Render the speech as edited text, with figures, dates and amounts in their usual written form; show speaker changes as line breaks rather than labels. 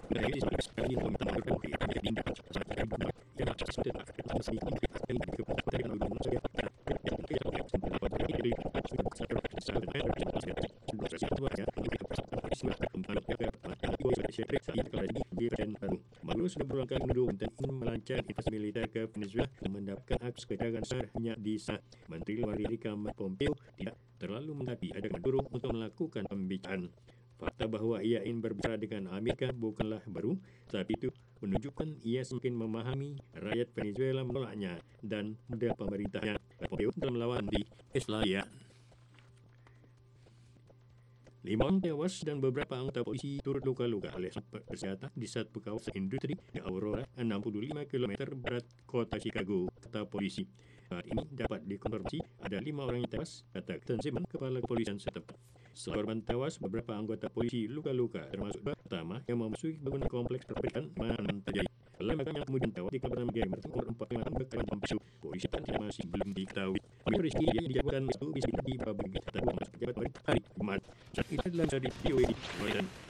Maduro sudah berulang kali menuduh ingin melancarkan invasi militer ke Venezuela mendapatkan akses ke dagangan besarnya di sana. Menteri Luar Negeri Mike Pompeo tidak terlalu mendapati ajakan Maduro untuk melakukan pembicaraan. Fakta bahwa ia ingin berbicara dengan Amerika bukanlah baru, tapi itu menunjukkan ia semakin memahami rakyat Venezuela menolaknya dan model pemerintahnya. Pompeo telah melawan di Australia. 5 orang tewas dan beberapa anggota polisi turut luka-luka oleh senjata di satu kawasan industri di Aurora, 65 km barat kota Chicago, kata polisi. Saat ini dapat dikonfirmasi ada 5 orang yang tewas, kata Captain Simon, kepala kepolisian setempat. Selain korban tewas, beberapa anggota polisi luka-luka, termasuk pertama yang memasuki bangunan kompleks perpajakan mana terjadi. Lembaga yang kemudian tewas di Kabupaten Gamer, umur 45 tahun, berkaitan pisu. Polisi tidak masih belum diketahui. Peristiwa yang dijadwalkan itu bisa di babak tapi masuk pejabat hari Jumat. Saat itu dalam video ini,